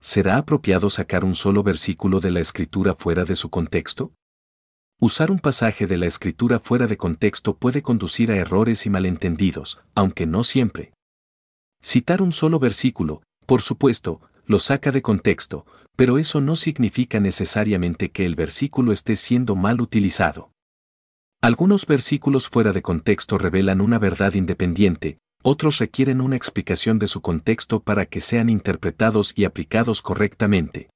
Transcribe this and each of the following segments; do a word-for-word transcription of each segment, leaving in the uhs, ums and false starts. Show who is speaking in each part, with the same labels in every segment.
Speaker 1: ¿será apropiado sacar un solo versículo de la Escritura fuera de su contexto? Usar un pasaje de la Escritura fuera de contexto puede conducir a errores y malentendidos, aunque no siempre. Citar un solo versículo, por supuesto, lo saca de contexto, pero eso no significa necesariamente que el versículo esté siendo mal utilizado. Algunos versículos fuera de contexto revelan una verdad independiente, otros requieren una explicación de su contexto para que sean interpretados y aplicados correctamente.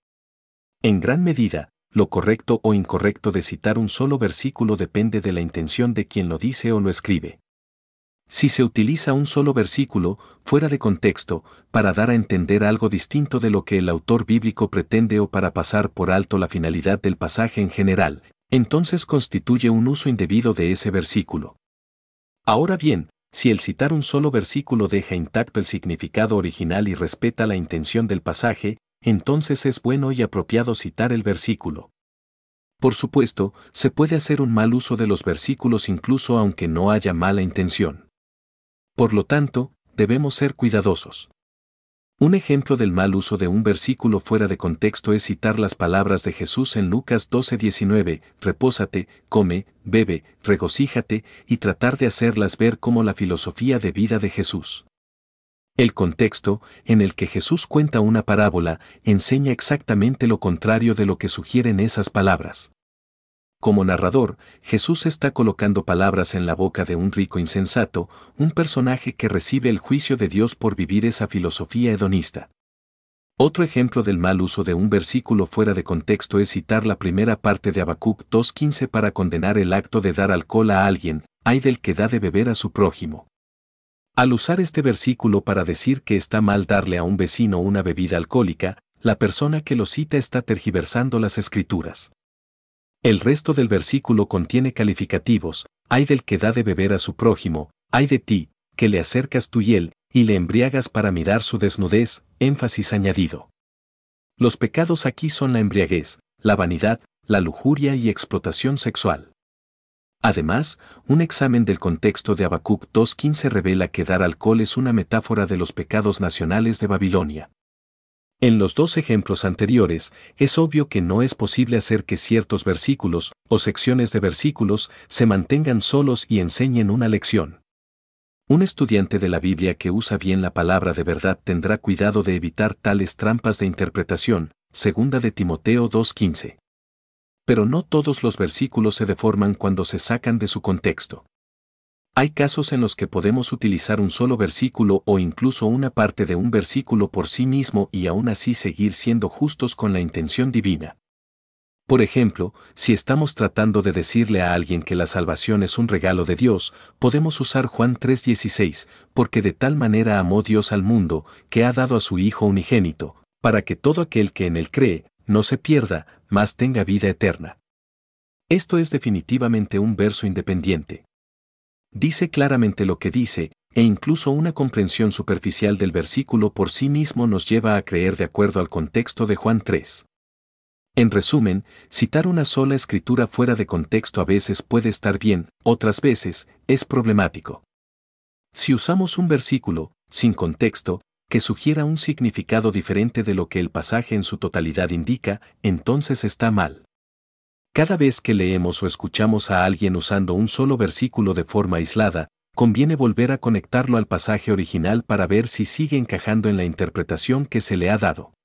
Speaker 1: En gran medida, lo correcto o incorrecto de citar un solo versículo depende de la intención de quien lo dice o lo escribe. Si se utiliza un solo versículo, fuera de contexto, para dar a entender algo distinto de lo que el autor bíblico pretende o para pasar por alto la finalidad del pasaje en general, entonces constituye un uso indebido de ese versículo. Ahora bien, si el citar un solo versículo deja intacto el significado original y respeta la intención del pasaje, entonces es bueno y apropiado citar el versículo. Por supuesto, se puede hacer un mal uso de los versículos incluso aunque no haya mala intención. Por lo tanto, debemos ser cuidadosos. Un ejemplo del mal uso de un versículo fuera de contexto es citar las palabras de Jesús en Lucas doce diecinueve, repósate, come, bebe, regocíjate, y tratar de hacerlas ver como la filosofía de vida de Jesús. El contexto, en el que Jesús cuenta una parábola, enseña exactamente lo contrario de lo que sugieren esas palabras. Como narrador, Jesús está colocando palabras en la boca de un rico insensato, un personaje que recibe el juicio de Dios por vivir esa filosofía hedonista. Otro ejemplo del mal uso de un versículo fuera de contexto es citar la primera parte de Habacuc dos quince para condenar el acto de dar alcohol a alguien, ay del que da de beber a su prójimo. Al usar este versículo para decir que está mal darle a un vecino una bebida alcohólica, la persona que lo cita está tergiversando las Escrituras. El resto del versículo contiene calificativos, ay del que da de beber a su prójimo, ay de ti, que le acercas tu hiel, y le embriagas para mirar su desnudez, énfasis añadido. Los pecados aquí son la embriaguez, la vanidad, la lujuria y explotación sexual. Además, un examen del contexto de Habacuc dos quince revela que dar alcohol es una metáfora de los pecados nacionales de Babilonia. En los dos ejemplos anteriores, es obvio que no es posible hacer que ciertos versículos, o secciones de versículos, se mantengan solos y enseñen una lección. Un estudiante de la Biblia que usa bien la palabra de verdad tendrá cuidado de evitar tales trampas de interpretación, segunda de Timoteo dos quince. Pero no todos los versículos se deforman cuando se sacan de su contexto. Hay casos en los que podemos utilizar un solo versículo o incluso una parte de un versículo por sí mismo y aún así seguir siendo justos con la intención divina. Por ejemplo, si estamos tratando de decirle a alguien que la salvación es un regalo de Dios, podemos usar Juan tres dieciséis, porque de tal manera amó Dios al mundo, que ha dado a su Hijo unigénito, para que todo aquel que en él cree, no se pierda, mas tenga vida eterna. Esto es definitivamente un verso independiente. Dice claramente lo que dice, e incluso una comprensión superficial del versículo por sí mismo nos lleva a creer de acuerdo al contexto de Juan tres. En resumen, citar una sola escritura fuera de contexto a veces puede estar bien, otras veces, es problemático. Si usamos un versículo, sin contexto, que sugiera un significado diferente de lo que el pasaje en su totalidad indica, entonces está mal. Cada vez que leemos o escuchamos a alguien usando un solo versículo de forma aislada, conviene volver a conectarlo al pasaje original para ver si sigue encajando en la interpretación que se le ha dado.